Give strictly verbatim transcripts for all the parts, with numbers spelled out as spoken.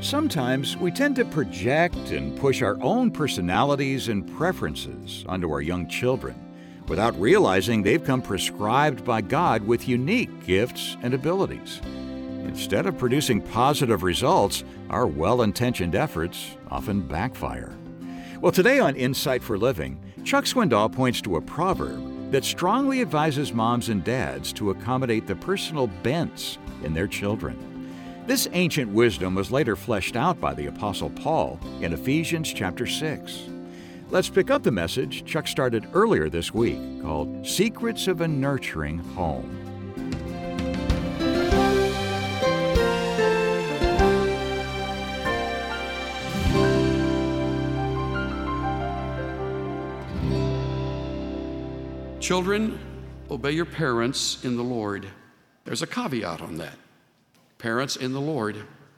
Sometimes we tend to project and push our own personalities and preferences onto our young children without realizing they've come prescribed by God with unique gifts and abilities. Instead of producing positive results, our well-intentioned efforts often backfire. Well, today on Insight for Living, Chuck Swindoll points to a proverb that strongly advises moms and dads to accommodate the personal bents in their children. This ancient wisdom was later fleshed out by the Apostle Paul in Ephesians chapter six. Let's pick up the message Chuck started earlier this week called Secrets of a Nurturing Home. Children, obey your parents in the Lord. There's a caveat on that. Parents in the Lord.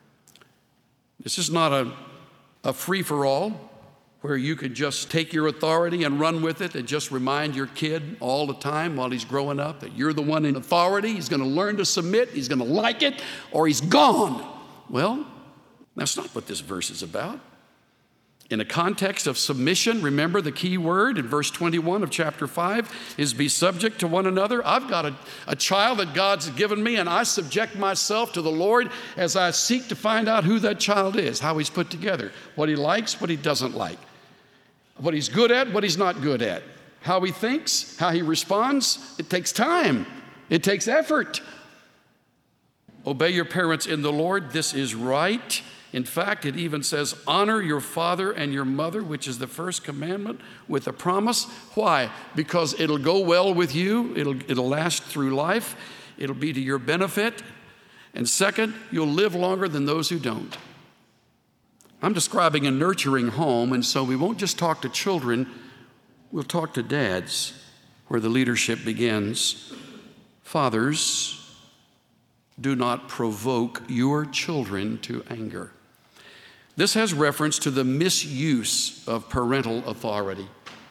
This is not a, a free-for-all where you could just take your authority and run with it and just remind your kid all the time while he's growing up that you're the one in authority. He's going to learn to submit, he's going to like it, or he's gone. Well, that's not what this verse is about. In a context of submission, remember the key word in verse twenty-one of chapter five is be subject to one another. I've got a, a child that God's given me, and I subject myself to the Lord as I seek to find out who that child is, how he's put together, what he likes, what he doesn't like, what he's good at, what he's not good at, how he thinks, how he responds. It takes time. It takes effort. Obey your parents in the Lord. This is right. In fact, it even says, honor your father and your mother, which is the first commandment, with a promise. Why? Because it'll go well with you. It'll, it'll last through life. It'll be to your benefit. And second, you'll live longer than those who don't. I'm describing a nurturing home, and so we won't just talk to children. We'll talk to dads, where the leadership begins. Fathers, do not provoke your children to anger. This has reference to the misuse of parental authority,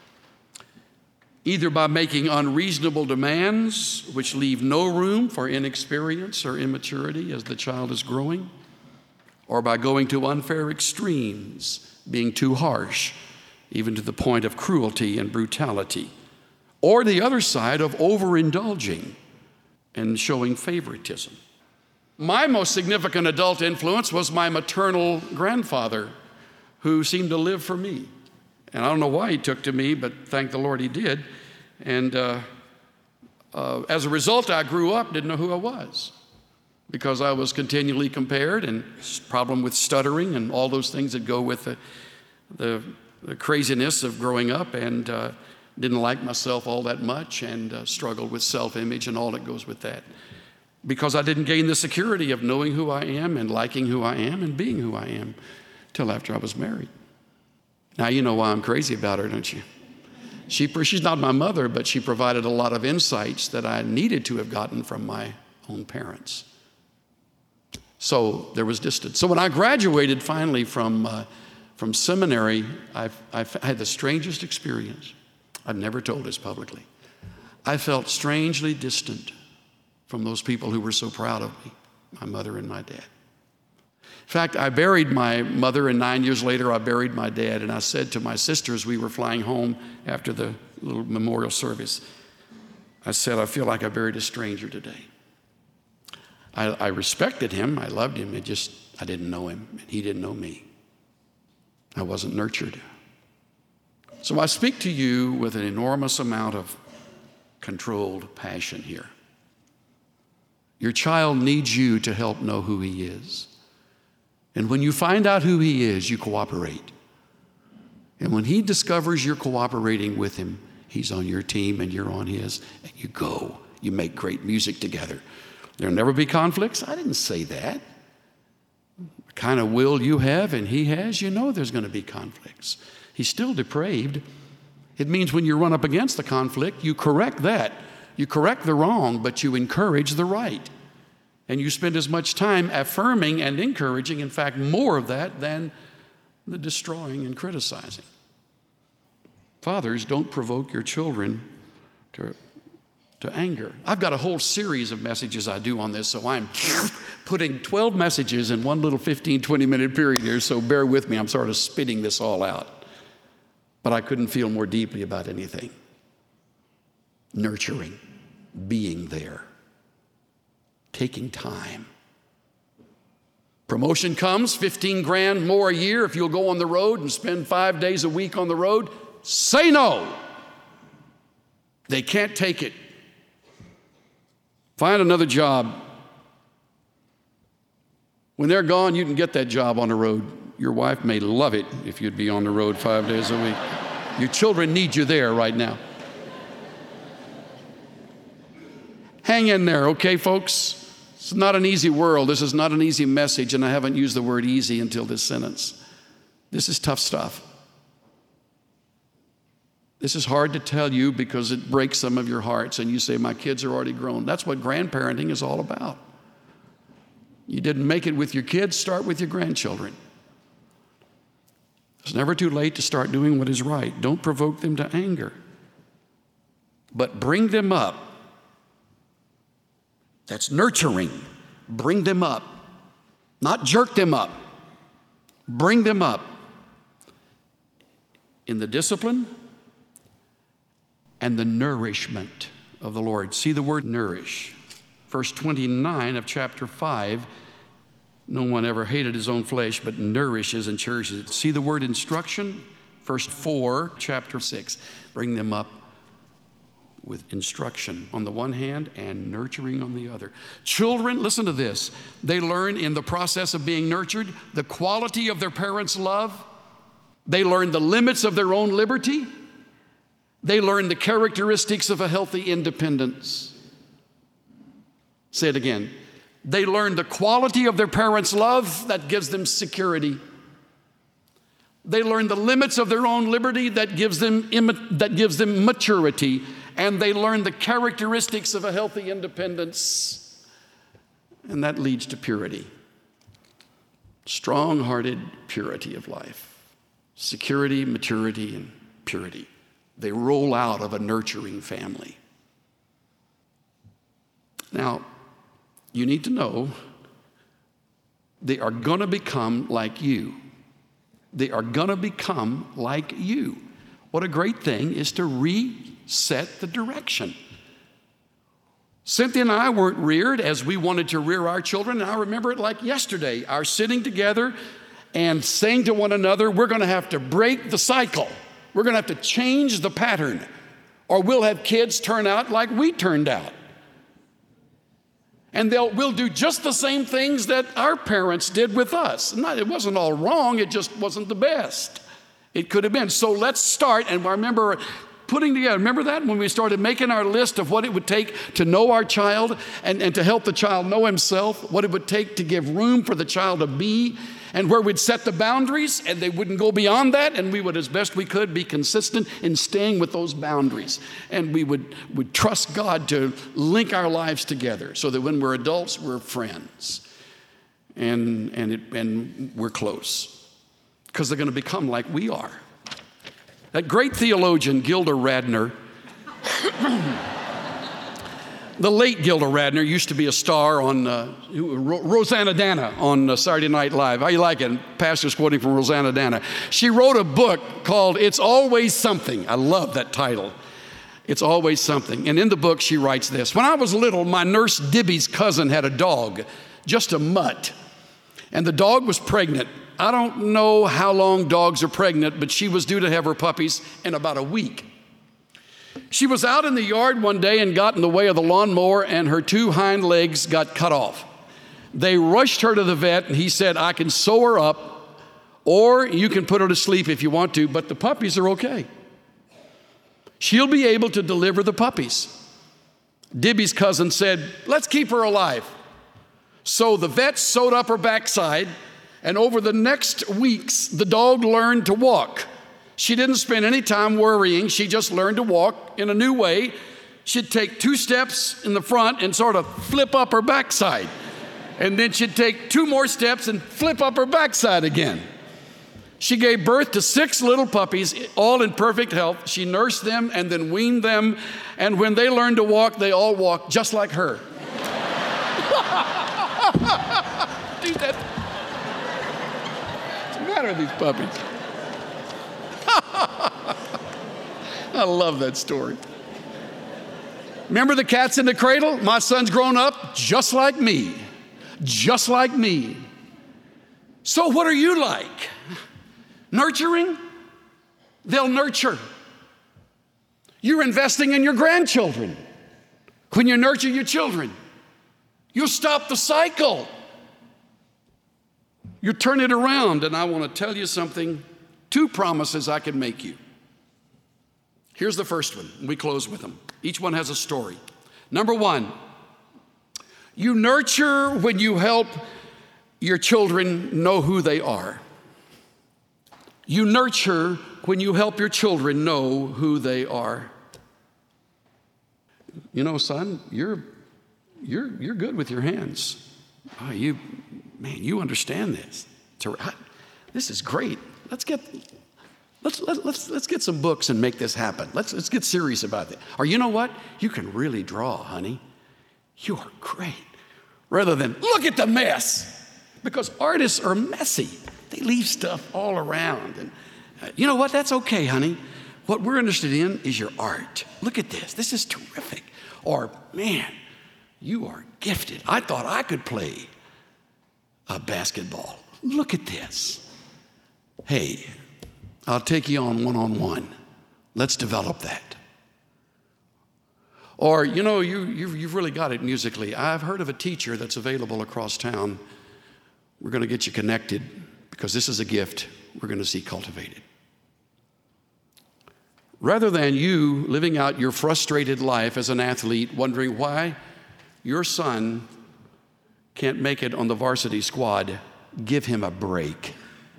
either by making unreasonable demands, which leave no room for inexperience or immaturity as the child is growing, or by going to unfair extremes, being too harsh, even to the point of cruelty and brutality, or the other side of overindulging and showing favoritism. My most significant adult influence was my maternal grandfather, who seemed to live for me. And I don't know why he took to me, but thank the Lord he did. And uh, uh, as a result, I grew up, didn't know who I was, because I was continually compared, and problem with stuttering and all those things that go with the, the, the craziness of growing up, and uh, didn't like myself all that much, and uh, struggled with self-image and all that goes with that. Because I didn't gain the security of knowing who I am and liking who I am and being who I am till after I was married. Now you know why I'm crazy about her, don't you? She, she's not my mother, but she provided a lot of insights that I needed to have gotten from my own parents. So there was distance. So when I graduated finally from, uh, from seminary, I've, I've had the strangest experience. I've never told this publicly. I felt strangely distant from those people who were so proud of me, my mother and my dad. In fact, I buried my mother, and nine years later, I buried my dad, and I said to my sisters, we were flying home after the little memorial service, I said, I feel like I buried a stranger today. I, I respected him, I loved him, it just, I didn't know him, and he didn't know me. I wasn't nurtured. So I speak to you with an enormous amount of controlled passion here. Your child needs you to help know who he is. And when you find out who he is, you cooperate. And when he discovers you're cooperating with him, he's on your team and you're on his, and you go. You make great music together. There'll never be conflicts? I didn't say that. The kind of will you have and he has, you know there's going to be conflicts. He's still depraved. It means when you run up against the conflict, you correct that. You correct the wrong, but you encourage the right. And you spend as much time affirming and encouraging, in fact, more of that than the destroying and criticizing. Fathers, don't provoke your children to to anger. I've got a whole series of messages I do on this, so I'm putting twelve messages in one little fifteen, twenty minute period here, so bear with me. I'm sort of spitting this all out. But I couldn't feel more deeply about anything. Nurturing, being there, taking time. Promotion comes, fifteen grand more a year if you'll go on the road and spend five days a week on the road. Say no. They can't take it. Find another job. When they're gone, you can get that job on the road. Your wife may love it if you'd be on the road five days a week. Your children need you there right now. Hang in there, okay, folks? It's not an easy world. This is not an easy message, and I haven't used the word easy until this sentence. This is tough stuff. This is hard to tell you because it breaks some of your hearts, and you say, my kids are already grown. That's what grandparenting is all about. You didn't make it with your kids, start with your grandchildren. It's never too late to start doing what is right. Don't provoke them to anger, but bring them up. That's nurturing. Bring them up, not jerk them up. Bring them up in the discipline and the nourishment of the Lord. See the word nourish. Verse twenty-nine of chapter five, no one ever hated his own flesh, but nourishes and cherishes it. See the word instruction? Verse four, chapter six, bring them up with instruction on the one hand and nurturing on the other. Children, listen to this. They learn in the process of being nurtured the quality of their parents' love. They learn the limits of their own liberty. They learn the characteristics of a healthy independence. Say it again. They learn the quality of their parents' love that gives them security. They learn the limits of their own liberty that gives them, that gives them maturity. And they learn the characteristics of a healthy independence. And that leads to purity. Strong-hearted purity of life. Security, maturity, and purity. They roll out of a nurturing family. Now, you need to know they are going to become like you. They are going to become like you. What a great thing is to reset the direction. Cynthia and I weren't reared as we wanted to rear our children, and I remember it like yesterday, our sitting together and saying to one another, we're going to have to break the cycle. We're going to have to change the pattern, or we'll have kids turn out like we turned out. And they'll, we'll do just the same things that our parents did with us. Not, it wasn't all wrong, it just wasn't the best. It could have been. So let's start, and I remember putting together, remember that when we started making our list of what it would take to know our child and, and to help the child know himself, what it would take to give room for the child to be, and where we'd set the boundaries, and they wouldn't go beyond that, and we would, as best we could, be consistent in staying with those boundaries. And we would, would trust God to link our lives together so that when we're adults, we're friends. And, and, it, and we're close. Because they're going to become like we are. That great theologian, Gilda Radner, the late Gilda Radner used to be a star on uh, Rosanna Dana on uh, Saturday Night Live. How you like it? Pastor's quoting from Rosanna Dana. She wrote a book called It's Always Something. I love that title. It's Always Something. And in the book, she writes this. When I was little, my nurse Dibby's cousin had a dog, just a mutt. And the dog was pregnant. I don't know how long dogs are pregnant, but she was due to have her puppies in about a week. She was out in the yard one day and got in the way of the lawnmower, and her two hind legs got cut off. They rushed her to the vet, and he said, I can sew her up, or you can put her to sleep if you want to, but the puppies are okay. She'll be able to deliver the puppies. Dibby's cousin said, let's keep her alive. So the vet sewed up her backside, and over the next weeks, the dog learned to walk. She didn't spend any time worrying. She just learned to walk in a new way. She'd take two steps in the front and sort of flip up her backside. And then she'd take two more steps and flip up her backside again. She gave birth to six little puppies, all in perfect health. She nursed them and then weaned them. And when they learned to walk, they all walked just like her. Dude, that, what's the matter with these puppies? I love that story. Remember the cats in the cradle? My son's grown up just like me. Just like me. So what are you like? Nurturing? They'll nurture. You're investing in your grandchildren. When you nurture your children, you'll stop the cycle. You turn it around, and I want to tell you something, two promises I can make you. Here's the first one. We close with them. Each one has a story. Number one, you nurture when you help your children know who they are. You nurture when you help your children know who they are. You know, son, you're you're you're good with your hands. Oh, you, man, you understand this. This is great. Let's get let's let's let's let's get some books and make this happen. Let's let's get serious about it. Or you know what? You can really draw, honey. You are great. Rather than look at the mess, because artists are messy. They leave stuff all around. And uh, you know what? That's okay, honey. What we're interested in is your art. Look at this. This is terrific. Or, man, you are gifted. I thought I could play a basketball. Look at this. Hey, I'll take you on one-on-one. Let's develop that. Or, you know, you, you've, you've really got it musically. I've heard of a teacher that's available across town. We're going to get you connected because this is a gift we're going to see cultivated. Rather than you living out your frustrated life as an athlete, wondering why your son can't make it on the varsity squad, give him a break.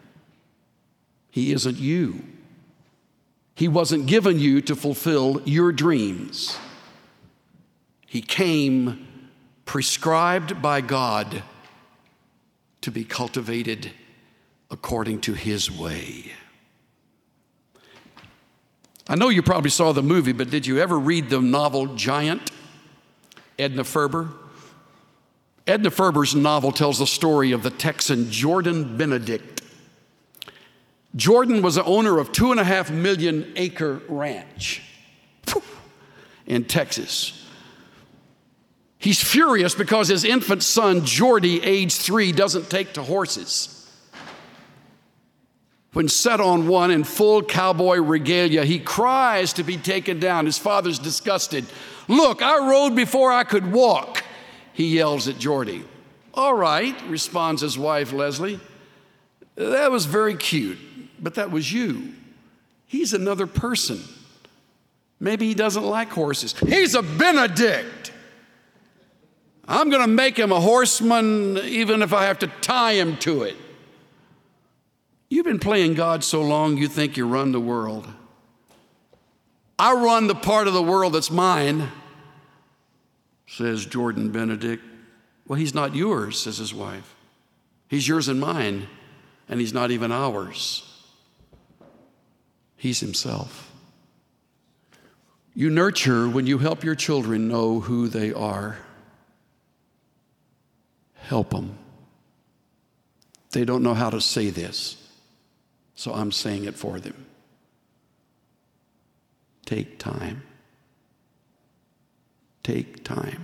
He isn't you. He wasn't given you to fulfill your dreams. He came prescribed by God to be cultivated according to his way. I know you probably saw the movie, but did you ever read the novel Giant? Edna Ferber? Edna Ferber's novel tells the story of the Texan Jordan Benedict. Jordan was the owner of two and a half million acre ranch in Texas. He's furious because his infant son, Jordy, age three, doesn't take to horses. When set on one in full cowboy regalia, he cries to be taken down. His father's disgusted. Look, I rode before I could walk, he yells at Jordy. All right, responds his wife, Leslie. That was very cute, but that was you. He's another person. Maybe he doesn't like horses. He's a Benedict. I'm going to make him a horseman even if I have to tie him to it. You've been playing God so long you think you run the world. I run the part of the world that's mine, says Jordan Benedict. Well, he's not yours, says his wife. He's yours and mine, and he's not even ours. He's himself. You nurture when you help your children know who they are. Help them. They don't know how to say this, so I'm saying it for them. Take time. Take time.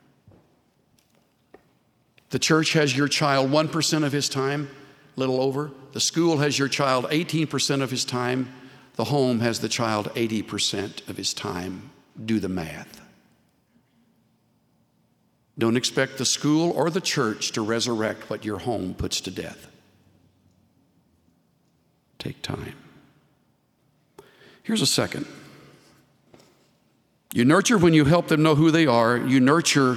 The church has your child one percent of his time, a little over. The school has your child eighteen percent of his time. The home has the child eighty percent of his time. Do the math. Don't expect the school or the church to resurrect what your home puts to death. Take time. Here's a second. You nurture when you help them know who they are. You nurture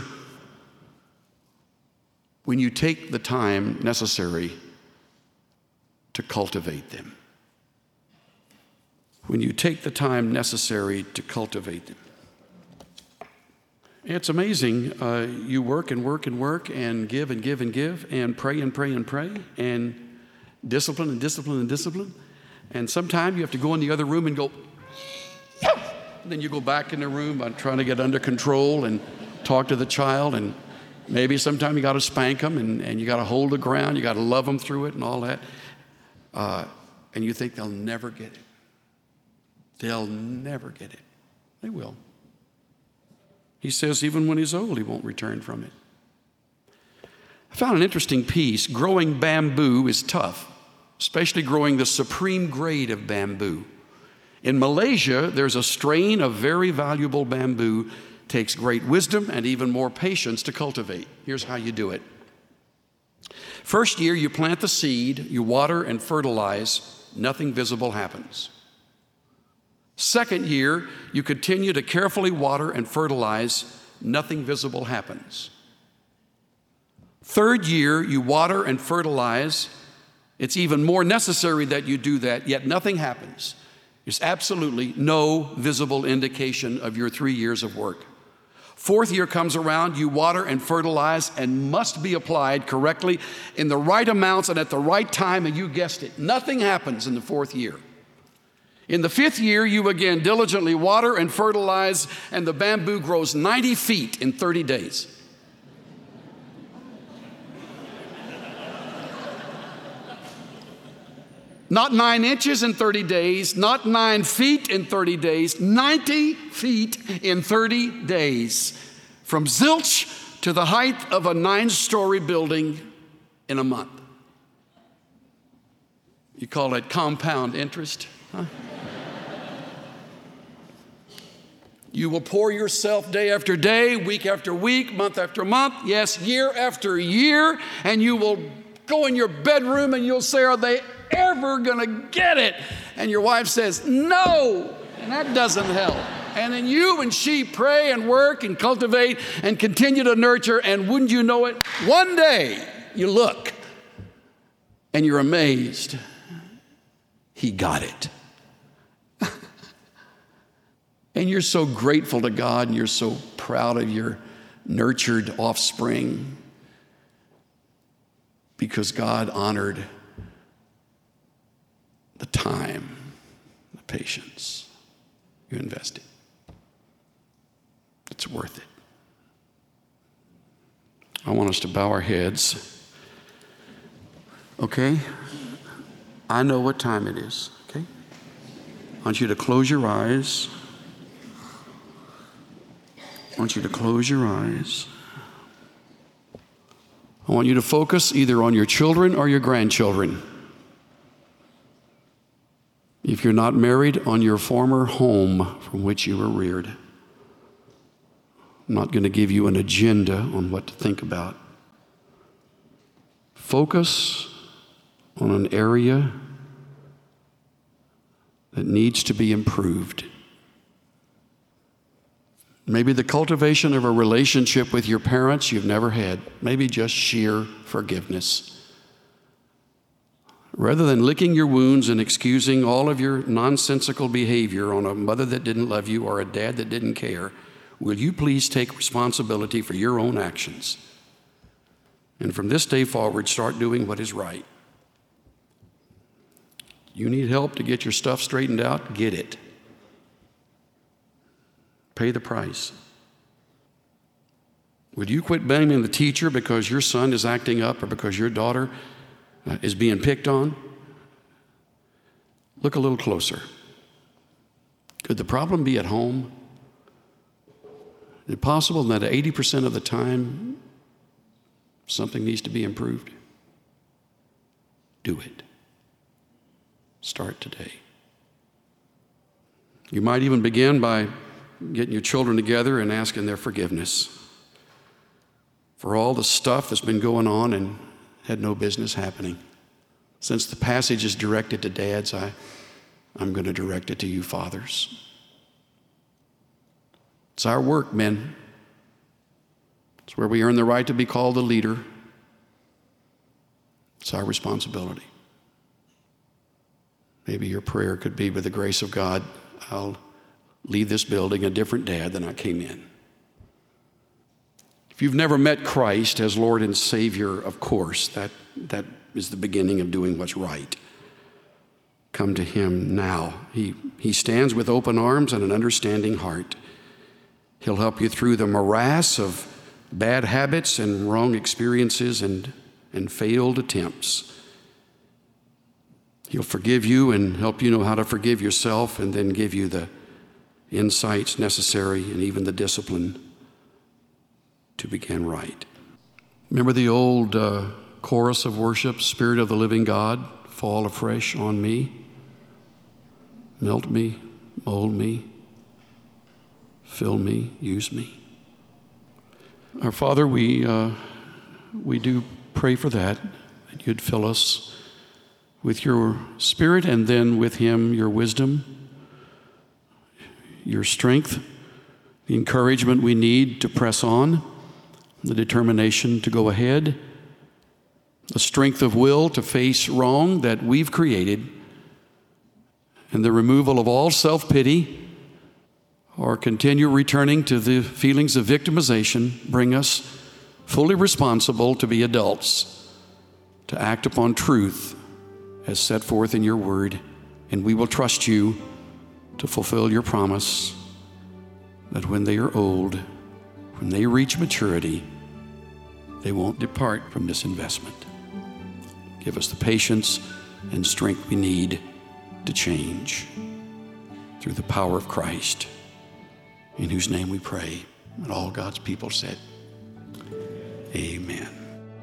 when you take the time necessary to cultivate them. When you take the time necessary to cultivate them. It's amazing. Uh, you work and work and work and give and give and give and pray and pray and pray and Discipline and discipline and discipline. And sometimes you have to go in the other room and go, and then you go back in the room by trying to get under control and talk to the child. And maybe sometime you got to spank them and, and you got to hold the ground. You got to love them through it and all that. Uh, and you think they'll never get it. They'll never get it. They will. He says even when he's old, he won't return from it. I found an interesting piece. Growing bamboo is tough, especially growing the supreme grade of bamboo. In Malaysia, there's a strain of very valuable bamboo. Takes great wisdom and even more patience to cultivate. Here's how you do it. First year, you plant the seed, you water and fertilize, nothing visible happens. Second year, you continue to carefully water and fertilize, nothing visible happens. Third year, you water and fertilize. It's even more necessary that you do that, yet nothing happens. There's absolutely no visible indication of your three years of work. Fourth year comes around, you water and fertilize and must be applied correctly in the right amounts and at the right time, and you guessed it. Nothing happens in the fourth year. In the fifth year, you again diligently water and fertilize, and the bamboo grows ninety feet in thirty days. Not nine inches in thirty days, not nine feet in thirty days, ninety feet in thirty days. From zilch to the height of a nine-story building in a month. You call that compound interest, huh? You will pour yourself day after day, week after week, month after month, yes, year after year, and you will go in your bedroom and you'll say, are they ever gonna get it? And your wife says, no, and that doesn't help. And then you and she pray and work and cultivate and continue to nurture, and wouldn't you know it, one day you look and you're amazed. He got it. And you're so grateful to God, and you're so proud of your nurtured offspring because God honored the time, the patience you invested. It's worth it. I want us to bow our heads. Okay? I know what time it is, okay? I want you to close your eyes. I want you to close your eyes. I want you to focus either on your children or your grandchildren. If you're not married, on your former home from which you were reared. I'm not going to give you an agenda on what to think about. Focus on an area that needs to be improved. Maybe the cultivation of a relationship with your parents you've never had. Maybe just sheer forgiveness. Rather than licking your wounds and excusing all of your nonsensical behavior on a mother that didn't love you or a dad that didn't care, will you please take responsibility for your own actions? And from this day forward, start doing what is right. You need help to get your stuff straightened out? Get it. Pay the price. Would you quit blaming the teacher because your son is acting up or because your daughter uh, is being picked on? Look a little closer. Could the problem be at home? Is it possible that eighty percent of the time something needs to be improved? Do it. Start today. You might even begin by getting your children together and asking their forgiveness for all the stuff that's been going on and had no business happening. Since the passage is directed to dads, I, I'm going to direct it to you fathers. It's our work, men. It's where we earn the right to be called a leader. It's our responsibility. Maybe your prayer could be, by the grace of God, I'll leave this building a different dad than I came in. If you've never met Christ as Lord and Savior, of course, that, that is the beginning of doing what's right. Come to him now. He, he stands with open arms and an understanding heart. He'll help you through the morass of bad habits and wrong experiences and, and failed attempts. He'll forgive you and help you know how to forgive yourself, and then give you the insights necessary and even the discipline to begin right. Remember the old uh, chorus of worship, Spirit of the living God, fall afresh on me, melt me, mold me, fill me, use me. Our Father, we, uh, we do pray for that, that you'd fill us with your Spirit, and then with him your wisdom, your strength, the encouragement we need to press on, the determination to go ahead, the strength of will to face wrong that we've created, and the removal of all self-pity or continue returning to the feelings of victimization. Bring us fully responsible to be adults, to act upon truth as set forth in your word, and we will trust you to fulfill your promise that when they are old, when they reach maturity, they won't depart from this investment. Give us the patience and strength we need to change through the power of Christ, in whose name we pray. And all God's people said, amen.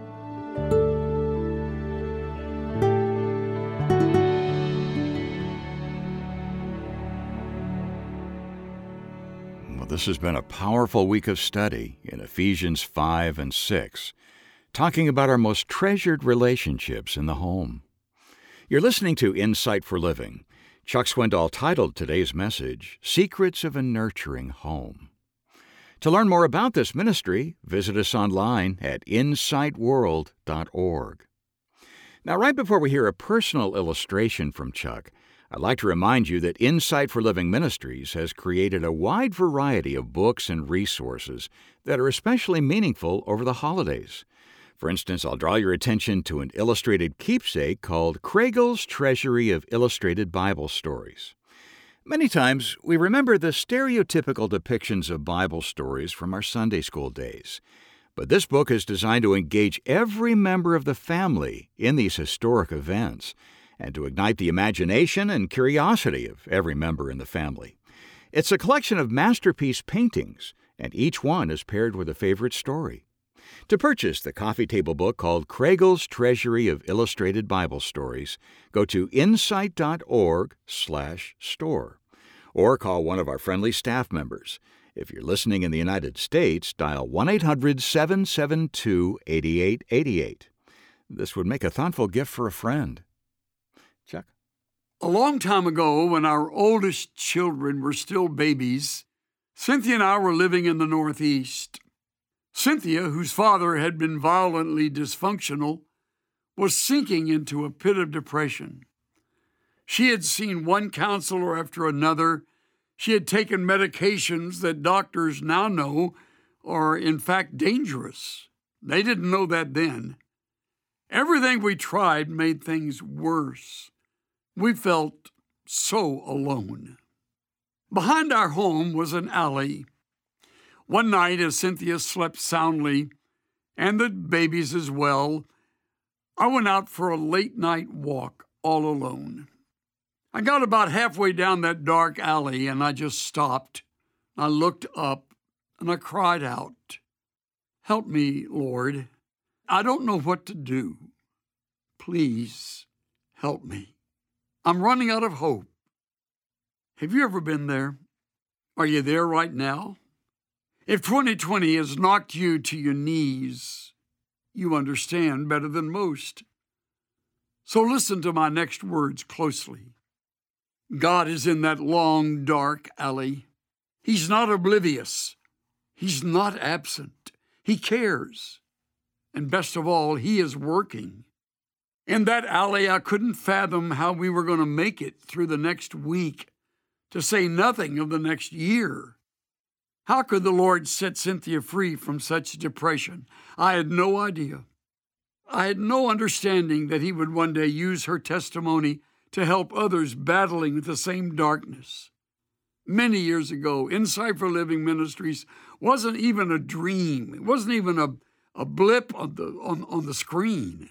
This has been a powerful week of study in Ephesians five and six, talking about our most treasured relationships in the home. You're listening to Insight for Living. Chuck Swindoll titled today's message, Secrets of a Nurturing Home. To learn more about this ministry, visit us online at insight world dot org. Now, right before we hear a personal illustration from Chuck, I'd like to remind you that Insight for Living Ministries has created a wide variety of books and resources that are especially meaningful over the holidays. For instance, I'll draw your attention to an illustrated keepsake called Kragel's Treasury of Illustrated Bible Stories. Many times, we remember the stereotypical depictions of Bible stories from our Sunday school days. But this book is designed to engage every member of the family in these historic events, and to ignite the imagination and curiosity of every member in the family. It's a collection of masterpiece paintings, and each one is paired with a favorite story. To purchase the coffee table book called Kragel's Treasury of Illustrated Bible Stories, go to insight dot org slash store, or call one of our friendly staff members. If you're listening in the United States, dial one eight hundred seven seven two eight eight eight eight. This would make a thoughtful gift for a friend. Chuck? A long time ago, when our oldest children were still babies, Cynthia and I were living in the Northeast. Cynthia, whose father had been violently dysfunctional, was sinking into a pit of depression. She had seen one counselor after another. She had taken medications that doctors now know are, in fact, dangerous. They didn't know that then. Everything we tried made things worse. We felt so alone. Behind our home was an alley. One night, as Cynthia slept soundly, and the babies as well, I went out for a late-night walk all alone. I got about halfway down that dark alley, and I just stopped. I looked up, and I cried out, "Help me, Lord. I don't know what to do. Please help me. I'm running out of hope." Have you ever been there? Are you there right now? If twenty twenty has knocked you to your knees, you understand better than most. So listen to my next words closely. God is in that long, dark alley. He's not oblivious. He's not absent. He cares. And best of all, he is working. In that alley, I couldn't fathom how we were going to make it through the next week, to say nothing of the next year. How could the Lord set Cynthia free from such depression? I had no idea. I had no understanding that he would one day use her testimony to help others battling with the same darkness. Many years ago, Insight for Living Ministries wasn't even a dream. It wasn't even a, a blip on the, on, on the screen.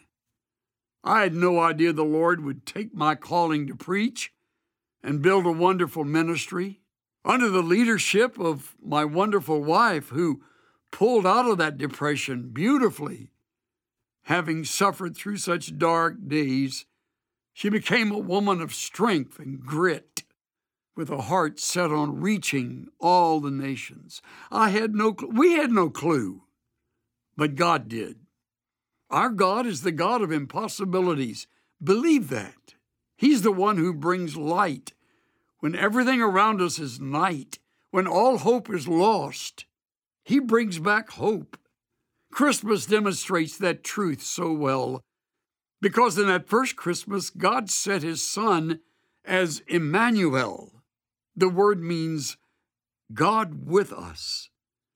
I had no idea the Lord would take my calling to preach and build a wonderful ministry under the leadership of my wonderful wife, who pulled out of that depression beautifully. Having suffered through such dark days, she became a woman of strength and grit, with a heart set on reaching all the nations. I had no, we had no clue, but God did. Our God is the God of impossibilities. Believe that. He's the one who brings light when everything around us is night, when all hope is lost. He brings back hope. Christmas demonstrates that truth so well, because in that first Christmas, God set his Son as Emmanuel. The word means God with us.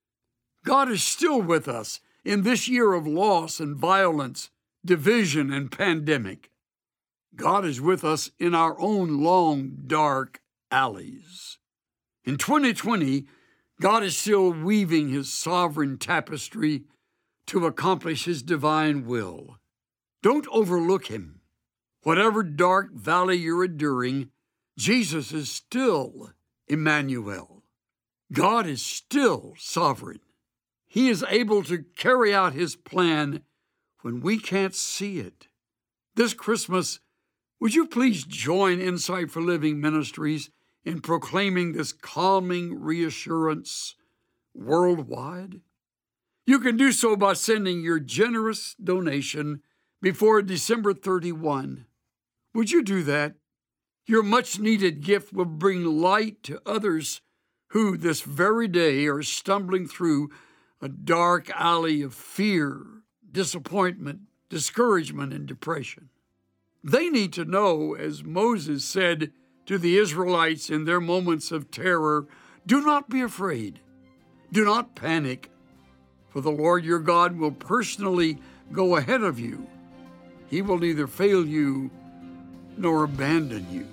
God is still with us in this year of loss and violence, division and pandemic. God is with us in our own long, dark alleys. In twenty twenty, God is still weaving his sovereign tapestry to accomplish his divine will. Don't overlook him. Whatever dark valley you're enduring, Jesus is still Emmanuel. God is still sovereign. He is able to carry out his plan when we can't see it. This Christmas, would you please join Insight for Living Ministries in proclaiming this calming reassurance worldwide? You can do so by sending your generous donation before December thirty-first. Would you do that? Your much-needed gift will bring light to others who this very day are stumbling through a dark alley of fear, disappointment, discouragement, and depression. They need to know, as Moses said to the Israelites in their moments of terror, do not be afraid. Do not panic, for the Lord your God will personally go ahead of you. He will neither fail you nor abandon you.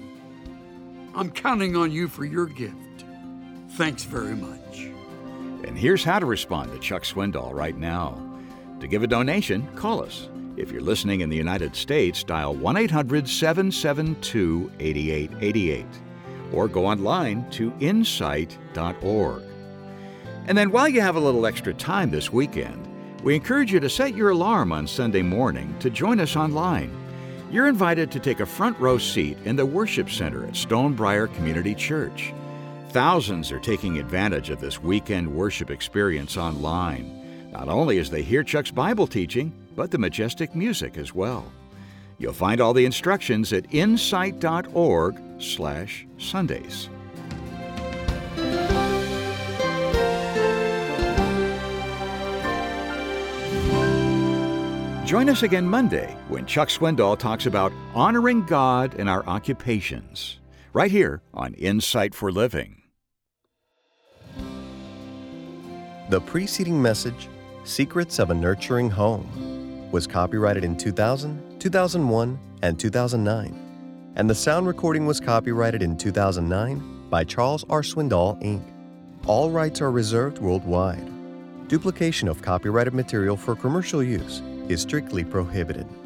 I'm counting on you for your gift. Thanks very much. And here's how to respond to Chuck Swindoll right now. To give a donation, call us. If you're listening in the United States, dial one eight hundred seven seven two eight eight eight eight or go online to insight dot org. And then while you have a little extra time this weekend, we encourage you to set your alarm on Sunday morning to join us online. You're invited to take a front row seat in the worship center at Stonebriar Community Church. Thousands are taking advantage of this weekend worship experience online, not only as they hear Chuck's Bible teaching, but the majestic music as well. You'll find all the instructions at insight dot org slash Sundays. Join us again Monday when Chuck Swindoll talks about honoring God in our occupations, right here on Insight for Living. The preceding message, Secrets of a Nurturing Home, was copyrighted in two thousand, two thousand one, and two thousand nine, and the sound recording was copyrighted in two thousand nine by Charles R. Swindoll, Incorporated. All rights are reserved worldwide. Duplication of copyrighted material for commercial use is strictly prohibited.